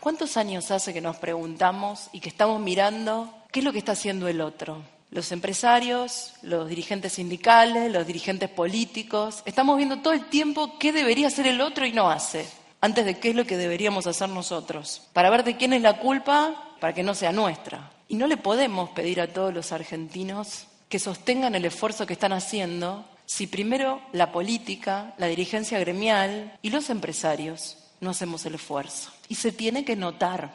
¿Cuántos años hace que nos preguntamos y que estamos mirando qué es lo que está haciendo el otro? Los empresarios, los dirigentes sindicales, los dirigentes políticos. Estamos viendo todo el tiempo qué debería hacer el otro y no hace, antes de qué es lo que deberíamos hacer nosotros, para ver de quién es la culpa, para que no sea nuestra. Y no le podemos pedir a todos los argentinos que sostengan el esfuerzo que están haciendo si primero la política, la dirigencia gremial y los empresarios no hacemos el esfuerzo. Y se tiene que notar.